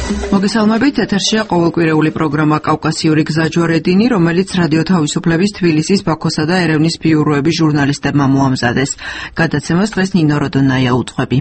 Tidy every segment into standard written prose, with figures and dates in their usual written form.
მოგესალმებით, ეთერშია ყოველკვირეული პროგრამა კავკასიური გზაჯვარედინი, რომელიც რადიო თავისუფლების თბილისის, ბაქოსა და ერევნის ბიუროების ჟურნალისტებმა მოამზადეს. გადაცემას დღეს ნინო როდონაია უძღვები.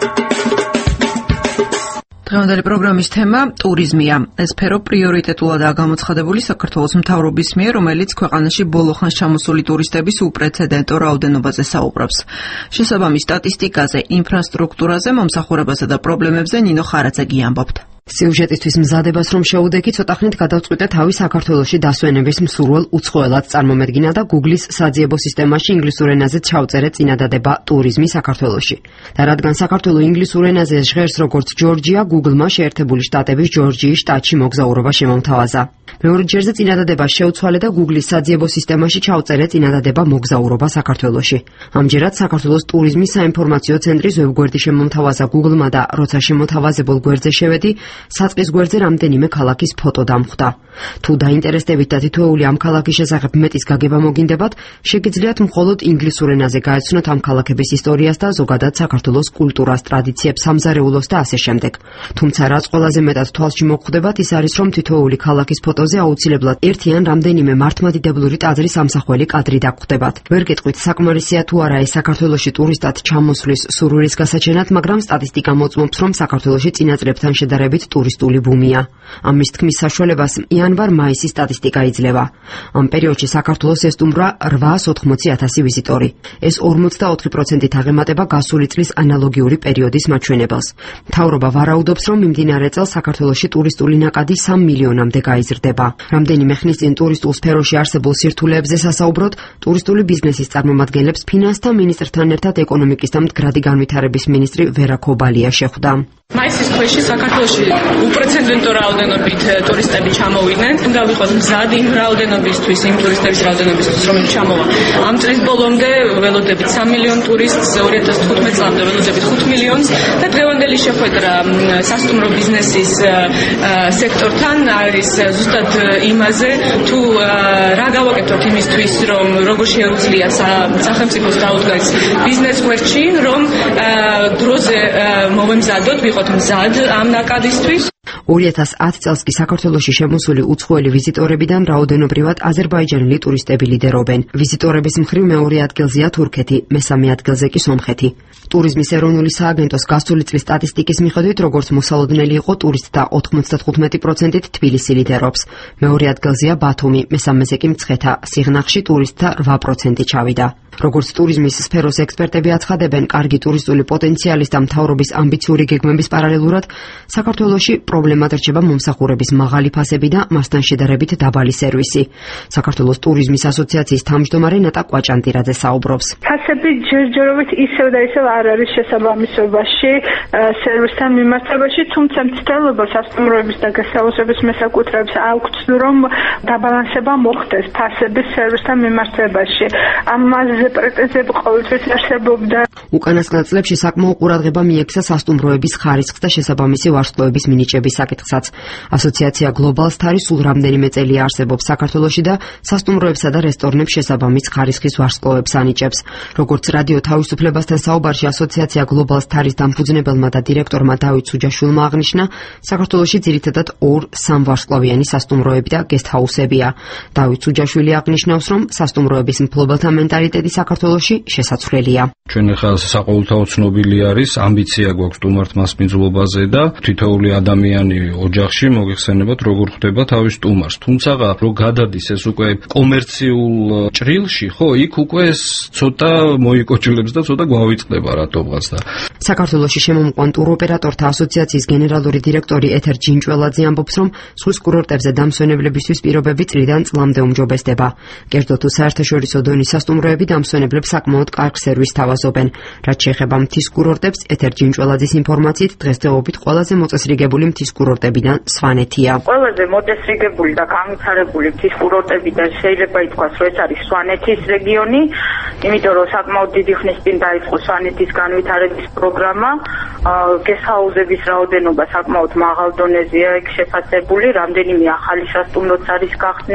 დღევანდელი პროგრამის თემა ტურიზმია. ეს სფერო პრიორიტეტულადაა გამოცხადებული საქართველოს მთავრობის მიერ, რომელიც ქვეყანაში ბოლო ხანს ჩამოსული ტურისტების უპრეცედენტო რაოდენობაზე საუბრობს. შესაბამის სტატისტიკაზე, ინფრასტრუქტურაზე, მომსახურებასა და პრობლემებზე ნინო ხარაძეგი ამბობთ. სიუჟეტისთვის მზადებას რომ შეუდექით, ცოტა ხნით გადავწყვიტე თავი საქართველოში დასვენების მსურველ უცხოელად წარმომედგინა და Google-ის საძიებო სისტემაში ინგლისურ ენაზე ჩავწერე წინადადება ტურიზმი საქართველოში. და რადგან საქართველო ინგლისურ ენაზე ჟღერს როგორც ჯორჯია, Google-მა შეერთებული შტატების ჯორჯიის შტატში მოგზაურობა შემომთავაზა. მეორე ჯერზე წინადადება შეუცვალე და Google-ის საძიებო სისტემაში ჩავწერე წინადადება მოგზაურობა საქართველოში. ამჯერად საქართველოს ტურიზმის საინფორმაციო ცენტრის ვებგვერდი შემომთავაზა Google-მა და როცა შემოთავაზებულ გვერდზე შევედი, საწყის გვერდზე რამდენიმე ქალაქის ფოტო დამხვდა. თუ დაინტერესდებით და თითოეული ამ ქალაქის შესახებ მეტის გაგება მოგინდებათ, შეგიძლიათ მხოლოდ ინგლისურ ენაზე გაეცნოთ ამ ქალაქების ისტორიას და ზოგადად საქართველოს კულტურას, ტრადიციებს, სამზარეულოს და ასე შემდეგ. თუმცა რაც ყველაზე მეტად თვალში მოგხვდებათ, ის არის, რომ თითოეული ქალაქის ფოტოზე აუცილებლად ერთი ან რამდენიმე მართლმადიდებლური ტაძრის ამსახველი კადრი დაგხვდებათ. ვერ გეტყვით, საკმარისია თუ არა ეს საქართველოში ტურისტად ჩამოსვლის სურვილის გასაჩენად, მაგრამ სტატისტიკა მოწმობს, რომ საქართველოში წინა წლებთან შედარებით ტურისტული ბუმია. ამის თქმის საშუალებას იანვარ-მაისის სტატისტიკა იძლევა. ამ პერიოდში საქართველოს ესტუმრა 880,000 ვიზიტორი. ეს 44%-ით აღემატება გასული წლის ანალოგიური პერიოდის მაჩვენებელს. მთავრობა ვარაუდობს, რომ მიმდინარე წელს საქართველოში ტურისტული ნაკადი 3 მილიონამდე გაიზრდება. რამდენიმე ხნის წინ ტურისტულ სფეროში არსებულ სირთულეებზე სასაუბროდ, ტურისტული ბიზნესის წარმომადგენლებს ფინანსთა მინისტრთან ერთად ეკონომიკის და მდგრადი განვითარების მინისტრი ვერა ქობალია შეხვდა. მაისის ქვეშ საქართველოში უპრეცედენტო რაოდენობით ტურისტები ჩამოვიდნენ. უნდა ვიყოთ მზად იმ რაოდენობისთვის, იმ ტურისტების რაოდენობისთვის, რომელიც ჩამოვა. ამ წლის ბოლომდე ველოდებით 3 მილიონ ტურისტს, 2015 წლამდე ველოდებით 5 მილიონს და დღევანდელი შეხვედრა სასტუმრო ბიზნესის სექტორთან არის ზუსტად იმაზე, თუ რა გავაკეთოთ იმისთვის, რომ როგორ შეუძლია სახელმწიფოს დაუდგას ბიზნეს გვერდში, რომ დროზე მოვემზადოთ, ვიყოთ მზად ამ ნაკადისთვის. 2010 წელს კი საქართველოში შემოსული უცხოელი ვიზიტორებიდან რაოდენობრივად აზერბაიჯანელი ტურისტები ლიდერობენ. ვიზიტორების მხრივ მეორე ადგილზეა თურქეთი, მესამე ადგილზე კი სომხეთი. ტურიზმის ეროვნული სააგენტოს გასული წლის სტატისტიკის მიხედვით, როგორც მოსალოდნელი იყო ტურისტთა 95%-ით თბილისი ლიდერობს. მეორე ადგილზეა ბათუმი, მესამეზე კი მცხეთა, სიღნაღში ტურისტთა 8% ჩავიდა. როგორც ტურიზმის სფეროს ექსპერტები აცხადებენ, კარგი ტურისტული პოტენციალის და მთავრობის ამბიციური გეგმების პარალელურად, საქართველოში პრობლემად რჩება მომსახურების მაღალი ფასები და მასთან შედარებით დაბალი სერვისი. საქართველოს ტურიზმის ასოციაციის თავმჯდომარე ნატა კვაჭანტირაძე საუბრობს. ფასები ჯერჯერობით ისევ და ისევ არ არის შესაბამისობაში სერვისთან მიმართებაში, თუმცა მცდელობა სასტუმროების და გასაოცების მესაკუთრეებს აქვთ, რომ დაბალანსება მოხდეს ფასების სერვისთან მიმართებაში. ამაზე პრეტენზიები ყოველთვის არსებობდა. უკანასკნელ წლებში საკმაო ყურადღება მიექცა სასტუმროების ხარისხს და შესაბამისი ვარსკვლავების მინიჭების საკითხსაც. ასოციაცია Global Star სულ რამდენიმე წელია არსებობს საქართველოში და სასტუმროებსა და რესტორნებს შესაბამის ხარისხის ვარსკვლავებს ანიჭებს. როგორც რადიო თავისუფლებასთან საუბარში ასოციაცია Global Star-ის დამფუძნებელმა და დირექტორმა დავით სუჯაშვილმა აღნიშნა, საქართველოში ძირითადად 2-3 ვარსკვლავიანი სასტუმროები და გესტჰაუსებია. დავით სუჯაშვილი აღნიშნავს, რომ სასტუმროების მფლობელთა მენტალიტეტი საქართველოში შესაცვლელია. ჩვენ ახლა საყოველთაოდ ცნობილი არის, ამბიცია გვაქვს სტუმართ მასპინძლობაზე და თითოეული ადამიანი ოჯახში მოგეხსენებათ, როგორ ხვდება თავის სტუმარს. თუმცა რო გადადის ეს უკვე კომერციულ ჭრილში, ხო, იქ უკვე ცოტა მოიკოჭლებს და ცოტა გვავიწყდება რატომღაც და საქართველოში შემომყვან ტუროპერატორთა ასოციაციის გენერალური დირექტორი ეთერ ჯინჭველაძე ამბობს, რომ ზღვის კურორტებზე დამსვენებლებისთვის პირობები წლიდან წლამდე უმჯობესდება. კერძო თუ საერთაშორისო დონის სასტუმროები დამსვენებლებს საკმაოდ კარგ სერვისს თავაზობენ. რაც შეეხება მთის კურორტებს, ეთერ ჯინჭველაძის ინფორმაციით, დღესდღეობით ყველაზე მოწესრიგებული მთის კურორტებიდან სვანეთია. ყველაზე მოწესრიგებული და განვითარებული მთის კურორტებიდან შეიძლება ითქვას, რომ ეს არის სვანეთის რეგიონი, იმიტომ რომ საკმაოდ დიდი ხნის წინ დაიწყო სვანეთის განვითარების პროგრამა. გესტჰაუსების რაოდენობა საკმაოდ მაღალ დონეზეა იქ შეფასებული, რამდენიმე ახალი სასტუმროც არის გახსნილი.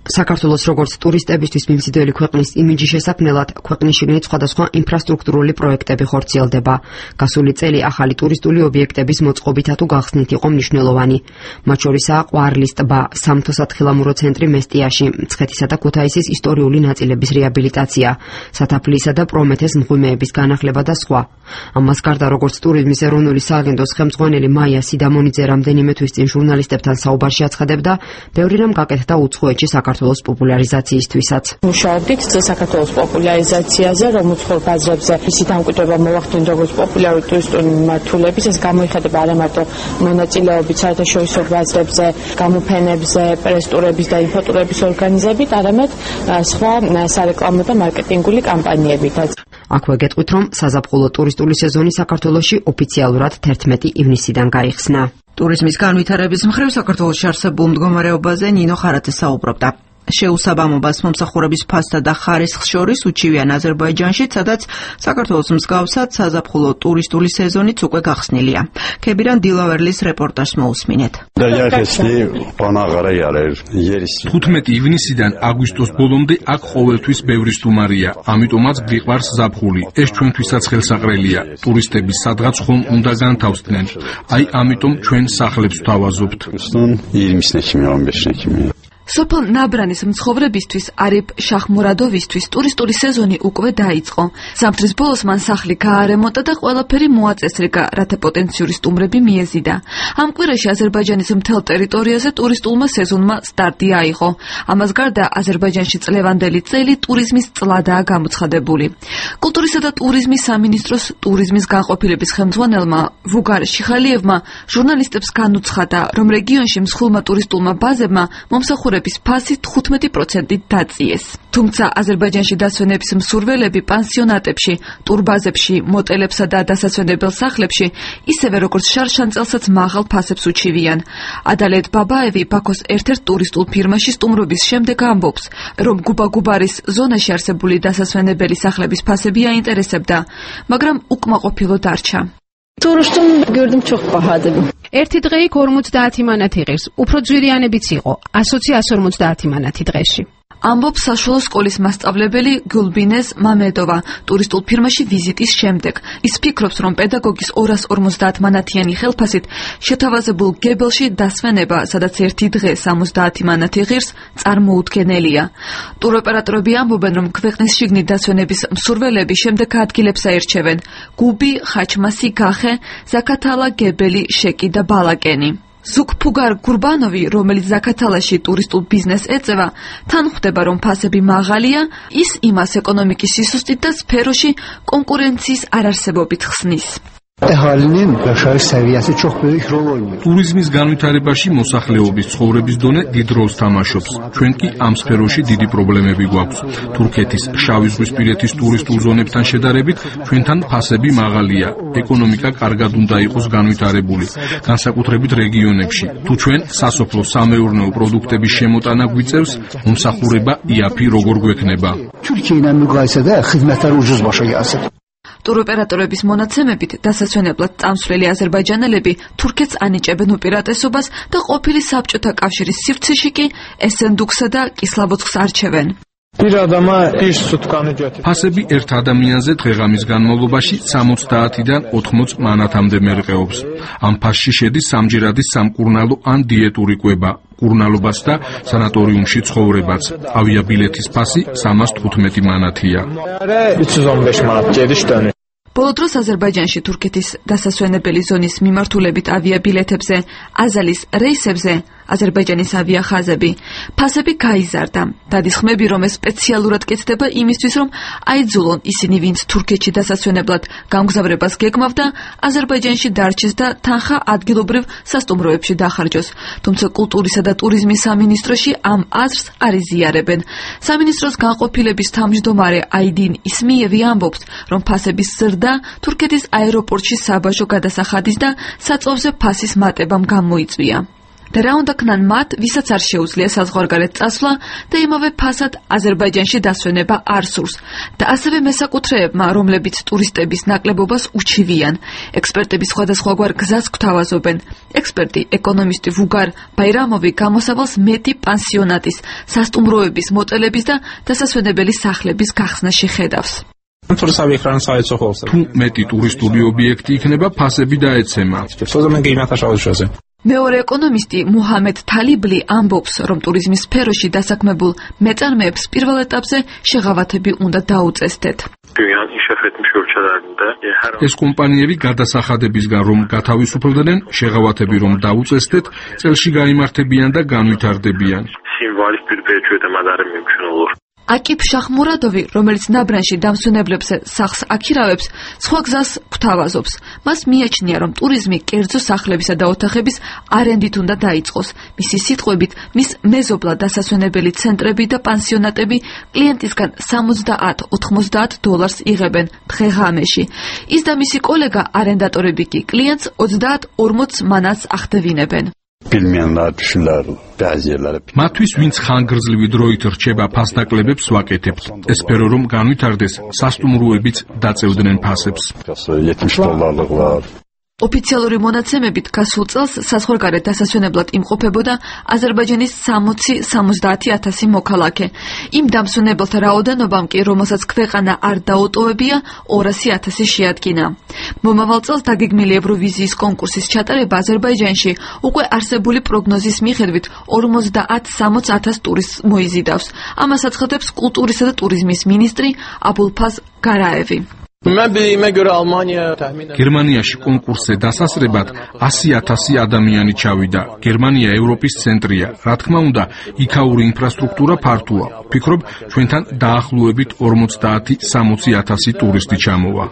საქართველოს როგორც ტურისტებისთვის მიმზიდველი ქვეყნის იმიჯის შესაქმნელად ქვეყნის შიგნით სხვადასხვა ინფრასტრუქტურული პროექტები ხორციელდება. გასული წელი ახალი ტურისტული ობიექტების მოწყობითა თუ გახსნით იყო მნიშვნელოვანი. მათ შორისაა ყვარლის ტბა, სამთო სათხილამურო ცენტრი მესტიაში, მცხეთისა და ქუთაისის ისტორიული ნაწილების რეაბილიტაცია, სათაფლისა და პრომეთეს მღვიმეების განახლება და სხვა. ამას გარდა როგორც ტურიზმის ეროვნული სააგენტოს ხელმძღვანელი მაია სიდამონიძე რამდენიმე თვის წინ ჟურნალისტებთან საუბარში აცხადებდა, ბევრი რამ გაკეთდა უცხოეთში საქართველოს პოპულარიზაციისთვისაც. მუშაობდით საქართველოს პოპულარიზაციაზე, რომ უცხოურ ბაზრებზე მისი დამკვიდრება მოვახდინოთ როგორც პოპულარული ტურისტული მიმართულების, ეს გამოიხატება არა მარტო მონაწილეობით საერთაშორისო ბაზრებზე, გამოფენებზე, პრესტურების და ინფოტურების ორგანიზებით, არამედ სხვა სარეკლამო და მარკეტინგული კამპანიებითაც. აქვე გეტყვით, რომ საზაფხულო ტურისტული სეზონი საქართველოში ოფიციალურად 11 ივნისიდან გაიხსნა. ტურიზმის განვითარების მხრივ საქართველოში არსებულ მდგომარეობაზე ნინო ხარაძე საუბრობდა. შეუსაბამობას მომსახურების ფასსა და ხარისხს შორის უჩივიან აზერბაიჯანში, სადაც საქართველოს მსგავსად საზაფხულო ტურისტული სეზონიც უკვე გახსნილია. ქებირან დილავერლის რეპორტაჟს მოусმინეთ. 15 ივნისიდან აგვისტოს ბოლომდე აქ ყოველთვის ბევრი სტუმარია, ამიტომაც გვიყვარს ზაფხული. ეს ჩვენთვისაც ხელსაყრელია. ტურისტები სადღაც ხომ უნდა განთავსდნენ. აი ამიტომ ჩვენ სახლებს ვთავაზობთ. სოფელ ნაბრანის მცხოვრებისთვის არიფ შახმურადოვისთვის ტურისტული სეზონი უკვე დაიწყო. ზამთრის ბოლოს მან სახლი გაარემონტა და ყველაფერი მოაწესრიგა, რათა პოტენციური სტუმრები მიეზიდა. ამ კვირაში აზერბაიჯანის მთელ ტერიტორიაზე ტურისტულმა სეზონმა სტარტი აიღო. ამას გარდა აზერბაიჯანში წლევანდელი წელი ტურიზმის წლადაა გამოცხადებული. კულტურისა და ტურიზმის სამინისტროს ტურიზმის განყოფილების ხელმძღვანელმა ვუგარ შიხალიევმა ჟურნალისტებს განუცხადა, რომ რეგიონში მსხვილმა ტურისტულმა ბაზებმა მომსახურების ფასი 15% დაწიეს. თუმცა აზერბაიჯანში დასვენების მსურველები პანსიონატებში, ტურბაზებში, მოტელებსა და დასასვენებელ სახლებში ისევე როგორც შარშანწელსაც მაღალ ფასებს უჩივიან. ადალეთ ბაბაევი ბაქოს ერთ-ერთ ტურისტულ ფირმაში სტუმრობის შემდეგ ამბობს, რომ გუბაგუბარის ზონაში არსებული დასასვენებელი სახლების ფასები აინტერესებდა, მაგრამ უკმაყოფილო დარჩა. Turistun gördüm çok pahalı. ერთი დღე იქ 50 მანათი ღირს. უფრო ძვირიანებიც იყო. 150 მანათი დღეში. ამბობს საშუალო სკოლის მასწავლებელი გულბინეს მამედოვა ტურისტულ ფირმაში ვიზიტის შემდეგ. ის ფიქრობს, რომ პედაგოგის 250 მანათიანი ხელფასით შეთავაზებულ გებელში დასვენება, სადაც ერთი დღე 70 მანათი ღირს, წარმოუდგენელია. ტუროპერატორები ამბობენ, რომ ქვეყნის შიგნით დასვენების მსურველები შემდეგ ადგილებს აირჩევენ: გუბი, ხაჩმასი, გახე, ზაქათალა, გებელი, შეკი და ბალაკენი. ზუგფუგარ გურბანოვი, რომელიც ზაქათალაში ტურისტულ ბიზნესს ეწევა, თან ხვდება, რომ ფასები მაღალია, ის იმას ეკონომიკის სისუსტით და სფეროში კონკურენციის არარსებობით ხსნის. ტურიზმის განვითარებაში მოსახლეობის ცხოვრების დონე დიდ როლს თამაშობს. ჩვენ კი ამ სფეროში დიდი პრობლემები გვაქვს. თურქეთის, შავიზღვისპირეთის ტურისტულ ზონებთან შედარებით ჩვენთან ფასები მაღალია. ეკონომიკა კარგად უნდა იყოს განვითარებული, განსაკუთრებით რეგიონებში. თუ ჩვენ სასოფლო-სამეურნეო პროდუქტების შემოტანა გვიწევს, მომსახურება იაფი როგორ გვექნება? ტუროპერატორების მონაცემებით დასასვენებლად წამსვლელი აზერბაიჯანელები თურქეთს ანიჭებენ უპირატესობას და ყოფილი საბჭოთა კავშირის სივრცეში კი ესენდუქსა და კისლავოცხს არჩევენ. ფასები ერთ ადამიანზე დღეღამის განმავლობაში 60-დან 80 მანათამდე მერყეობს. ამ ფასში შედის სამჯერადის სამკურნალო ან დიეტური კვება, კურნალობას და სანატორიუმში ცხოვრებაც. ავიაბილეთის ფასი 315 მანათია. ბოლო დროს აზერბაიჯანში თურქეთის დასასვენებელი ზონის მიმართულებით ავიაბილეთებზე, აზალის რეისებზე, აზერბაიჯანის ავიახაზები, ფასები გაიზარდა. დადის ხმები, რომ ეს სპეციალურად კეთდება იმისთვის, რომ აიძულონ ისინი, ვინც თურქეთში დასასვენებლად გამგზავრებას გეგმავდა, აზერბაიჯანში დარჩეს და თანხა ადგილობრივ სასტუმროებში დახარჯოს. თუმცა კულტურისა და ტურიზმის სამინისტროში ამ აზრს არ იზიარებენ. სამინისტროს განყოფილების თავმჯდომარე აიდინ ისმიევი ამბობს, რომ ფასების ზრდა თურქეთის აეროპორტში საბაჟო გადასახადის და საწვავზე ფასის მატებამ გამოიწვია. და რა უნდა ქნან მათ, ვისაც არ შეუძლია საზღვარგარეთ წასვლა და იმავე ფასად აზერბაიჯანში დასვენება არ სურს და ასევე მესაკუთრეებმა, რომლებიც ტურისტების ნაკლებობას უჩივიან. ექსპერტები სხვადასხვაგვარ გზას გვთავაზობენ. ექსპერტი, ეკონომისტი ვუგარ ბაირამოვი გამოსავალს მეტი პანსიონატის, სასტუმროების მოწელების და დასასვენებელი სახლების გახსნაში ხედავს. თუ მეტი ტურისტული ობიექტი იქნება, ფასები დაეცემა. მეორე ეკონომისტი მუჰამედ თალიბლი ამბობს, რომ ტურიზმის სფეროში დასაქმებულ მეწარმეებს პირველ ეტაპზე შეღავათები უნდა დაუწესდეთ. ეს კომპანიები გადასახადებისგან რომ გათავისუფლდნენ, შეღავათები რომ დაუწესდეთ, წელში გაიმართებიან და განვითარდებიან. აკიფ შახმურადოვი, რომელიც ნაბრანში დამსვენებლებზე სახლს აქირავებს, სხვა გზას გვთავაზობს. მას მიაჩნია, რომ ტურიზმი კერძო სახლებისა და ოთახების არენდით უნდა დაიწყოს. მისი სიტყვებით, მის მეზობლად დასასვენებელი ცენტრები და პანსიონატები კლიენტისგან $70-90 იღებენ დღე-ღამეში. ის და მისი კოლეგა არენდატორები კი კლიენტს 30-40 მანატს ახდევინებენ. მათთვის, ვინც ხანგრძლივი დროით რჩება ფასდაკლებებს ვაკეთებთ. ეს სფერო რომ განვითარდეს, სასტუმროებიც დაწევდნენ ფასებს. ოფიციალური მონაცემებით გასულ წელს საზღვარგარეთ დასასვენებლად იმყოფებოდა აზერბაიჯანის 60-70 მოქალაქე. იმ დამსვენებელთა რაოდენობამ კი, რომელსაც ქვეყანა არ დაუტოვებია, 200,000 შეადგინა. მომავალ წელს დაგეგმილი ევროვიზიის კონკურსის ჩატარება აზერბაიჯანში უკვე არსებული პროგნოზის მიხედვით 50-60,000 ტურისტს მოიზიდავს. ამას აცხადებს კულტურისა და ტურიზმის მინისტრი აბულფაზ გარაევი. გერმანიაში კონკურსზე დასასრებად 100,000 ადამიანი ჩავიდა. გერმანია ევროპის ცენტრია. რა თქმა უნდა, იქაური ინფრასტრუქტურა ფართოა. ვფიქრობ, ჩვენთან დაახლოებით 50-60,000 ტურისტი ჩამოვა.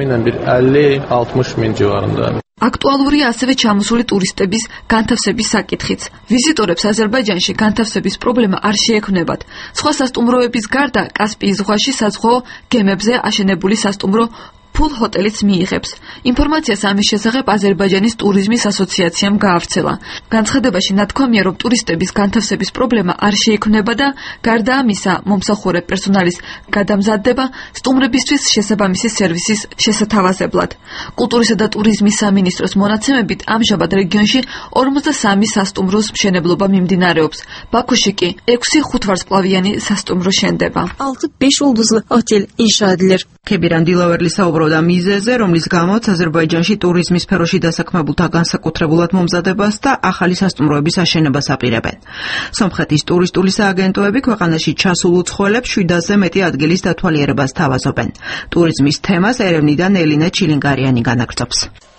აქტუალურია ასევე ჩამოსული ტურისტების განთავსების საკითხიც. ვიზიტორებს აზერბაიჯანში განთავსების პრობლემა არ შეექმნებათ. სხვა სასტუმროების გარდა კასპიის ზღვაში საზღვაო გემებზე აშენებული სასტუმრო ფულ ჰოტელიც მიიღებს. ინფორმაციას ამის შესახებ აზერბაიჯანის ტურიზმის ასოციაციამ გაავრცელა. განცხადებაში ნათქვამია, რომ ტურისტების განთავსების პრობლემა არ შეექმნება და გარდა ამისა, მომსახურე პერსონალის გადამზადდება სტუმრებისთვის შესაბამისი სერვისის შესათავაზებლად. კულტურისა და ტურიზმის სამინისტროს მონაცემებით ამჟამად რეგიონში 43 სასტუმროს მშენებლობა მიმდინარეობს. ბაქოში კი 6 ხუთვარსკვლავიანი სასტუმრო შენდება. 6-5 ulduzlu otel inşa edilir. ქებირან დილავერლი საუბრობდა მიზეზზე, რომლის გამოც აზერბაიჯანში ტურიზმის სფეროში დასაქმებულთა განსაკუთრებულად მომზადებას და ახალი სასტუმროების აშენებას აპირებენ. სომხეთის ტურისტული სააგენტოები ქვეყანაში ჩასულ უცხოელებს 700-ზე მეტი ადგილის დათვალიერებას თავაზობენ. ტურიზმის თემას ერევნიდან ელინა ჩილინგარიანი განაგრძობს.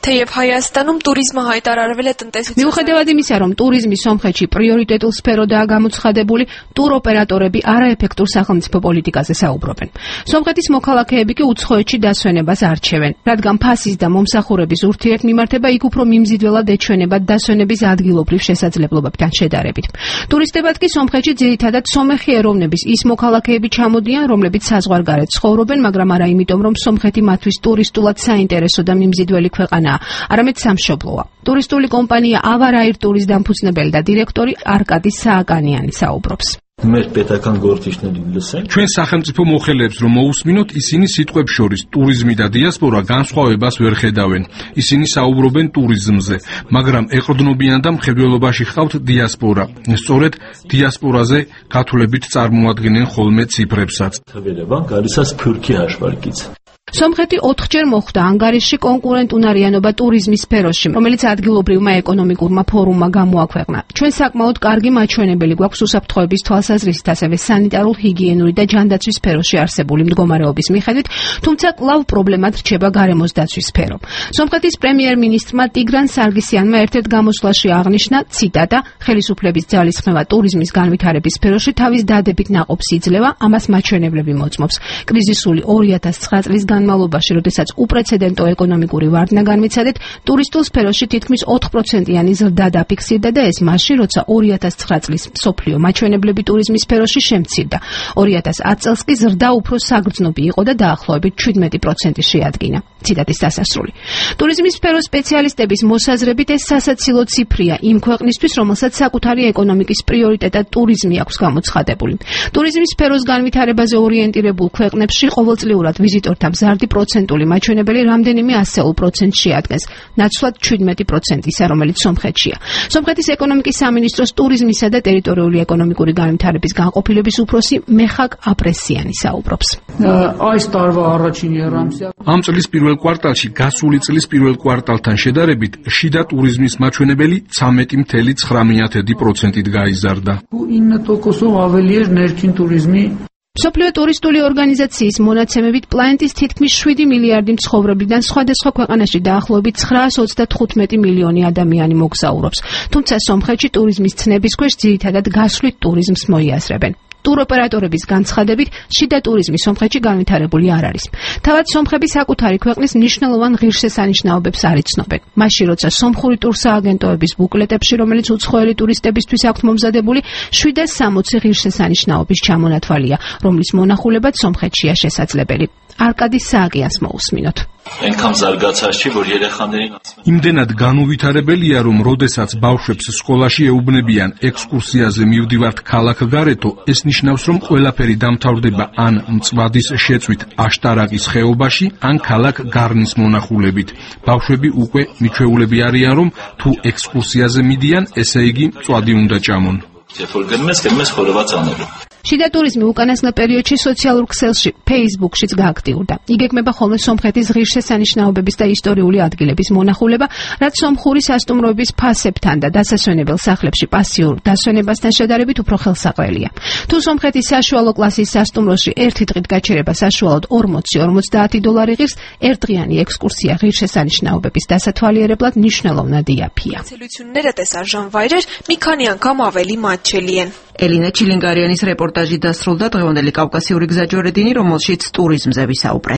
მიუხედავად იმისა, რომ ტურიზმი სომხეთში პრიორიტეტულ სფეროდაა გამოცხადებული, ტუროპერატორები არაეფექტურ სახელმწიფო პოლიტიკაზე საუბრობენ. სომხეთის მოქალაქეები კი უცხოეთში დასვენებას არჩევენ, რადგან ფასის და მომსახურების ურთიერთმიმართება იქ უფრო მიმზიდველად ეჩვენება დასვენების ადგილობრივ შესაძლებლობებთან შედარებით. ტურისტებად კი სომხეთში ძირითადად სომეხი ეროვნების ის მოქალაქეები ჩამოდიან, რომლებიც საზღვარგარეთ ცხოვრობენ, მაგრამ არა იმიტომ, რომ სომხეთი მათთვის ტურისტულად საინტერესო და მიმზიდველი ქვეყანა, არამედ სამშობლოა. ტურისტული კომპანია ავარაირ ტურის დამფუძნებელი და დირექტორი არკადი სააკანიანი საუბრობს. ჩვენ სახელმწიფო მოხელეებს რომ მოусმინოთ, ისინი სიტყვებს შორის ტურიზმი და დიასპორა განსხვავებას ვერ ხედავენ. ისინი საუბრობენ ტურიზმზე, მაგრამ ეყრდნობიან და მხედველობაში ხავთ დიასპორა. სწორედ დიასპორაზე გათვლებით წარმოადგენენ ხოლმე ციფრებსაც. სომხეთი 4-ჯერ მოხვდა ანგარიშში კონკურენტუნარიანობა ტურიზმის სფეროში, რომელიც ადგილობრივმა ეკონომიკურმა ფორუმმა გამოაქვეყნა. ჩვენ საკმაოდ კარგი მაჩვენებელი გვაქვს უსაფრთხოების თვალსაზრისით, ასევე სანიტარულ-ჰიგიენური და ჯანდაცვის სფეროში არსებული მდგომარეობის მიხედვით, თუმცა კვლავ პრობლემად რჩება გარემოს დაცვის სფერო. სომხეთის პრემიერ-მინისტრმა ტიგრან სარგისიანმა ერთ-ერთ გამოსვლაში აღნიშნა, ციტატა, ხელისუფლების ძალისხმევა ტურიზმის განვითარების სფეროში თავის დადებით ნაყოფს იძლევა, ამას მაჩვენებლები მოწმობს. კრიზისული 2009 წლის განმავლობაში, როდესაც უპრეცედენტო ეკონომიკური ვარდნა განმეცადეთ, ტურისტულ სფეროში თითქმის 4%-იანი ზრდა დაფიქსირდა და ეს მაშინ, როცა 2009 წლის მსოფლიო მაჩვენებლები ტურიზმის სფეროში შემცირდა. 2010 წელს კი ზრდა უფრო საგრძნობი იყო და დაახლოებით 17% შეადგინა. ციტატის დასასრული. ტურიზმის სფეროს სპეციალისტების მოსაზრებით ეს სასაცილო ციფრია იმ ქვეყნისთვის, რომელსაც საკუთარი ეკონომიკის პრიორიტეტად ტურიზმი აქვს გამოცხადებული. ტურიზმის სფეროს განვითარებაზე ორიენტირებულ ქვეყნებში ყოველწლიურად ვიზიტორთა მზარდი პროცენტული მაჩვენებელი რამდენიმე ასეულ პროცენტს შეადგენს, ნაცვლად 17% ისა, რომელიც სომხეთშია. სომხეთის ეკონომიკის სამინისტროს ტურიზმისა და ტერიტორიული ეკონომიკური განვითარების განყოფილების უფროსი მეხაკ აპრესიანი საუბრობს. ამ წლის პირველ კვარტალში გასული წლის პირველ კვარტალთან შედარებით შიდა ტურიზმის მაჩვენებელი 13.9%-ით გაიზარდა. მსოფლიო ტურისტული ორგანიზაციის მონაცემებით პლანეტის თითქმის 7 მილიარდი მცხოვრებლიდან სხვადასხვა ქვეყანაში დაახლოებით 925 მილიონი ადამიანი მოგზაურობს. თუმცა სომხეთში ტურიზმის ცნების ქვეშ ძირითადად გასვლით ტურიზმს მოიაზრებენ. ტუროპერატორების განცხადებით, შიდა ტურიზმი სომხეთში განვითარებული არ არის. თავად სომხები საკუთარი ქვეყნის მნიშვნელოვან ღირსშესანიშნაობებს არ იცნობენ. მაშინ, როცა სომხური ტურსააგენტოების ბუკლეტებში, რომელიც უცხოელი ტურისტებისთვის აქვთ მომზადებული, 760 ღირსშესანიშნაობის ჩამონათვალია, რომლის მონახულებაც სომხეთშია შესაძლებელი. არკადი სააკიანს მოусმინოთ. იმდენად განუვითარებელია, რომ როდესაც ბავშვებს სკოლაში ეუბნებიან ექსკურსიაზე მივდივართ ქალაქგარეთო, ეს ნიშნავს, რომ ყველაფერი დამთავრდება ან მწვადის შეწვით აშტარაკის ხეობაში, ან ქალაქ გარნის მონახულებით. ბავშვები უკვე მიჩვეულები არიან, რომ თუ ექსკურსიაზე მიდიან, ესე იგი მწვადი უნდა ჭამონ. შიდა ტურიზმი უკანასკნელ პერიოდში სოციალურ ქსელში, Facebook-შიც გააქტიურდა. იგეგმება ხოლმე სომხეთის ღირსშესანიშნაობების და ისტორიული ადგილების მონახულება, რაც სომხური სასტუმროების ფასებთან და დასასვენებელ სახლებში პასიურ დასვენებასთან შედარებით უფრო ხელსაყრელია. თუ სომხეთის საშუალო კლასის სასტუმროში ერთი დღით გაჩერება საშუალოდ 40-50 დოლარი ღირს, ერთდღიანი ექსკურსია ღირსშესანიშნაობების დასათვალიერებლად მნიშვნელოვნად იაფია. ელინა ჩილინგარიანის რეპორტაჟი დასრულდა დღევანდელი კავკასიური გზაჯვარედინი, რომელშიც ტურიზმზე ვისაუბრეთ.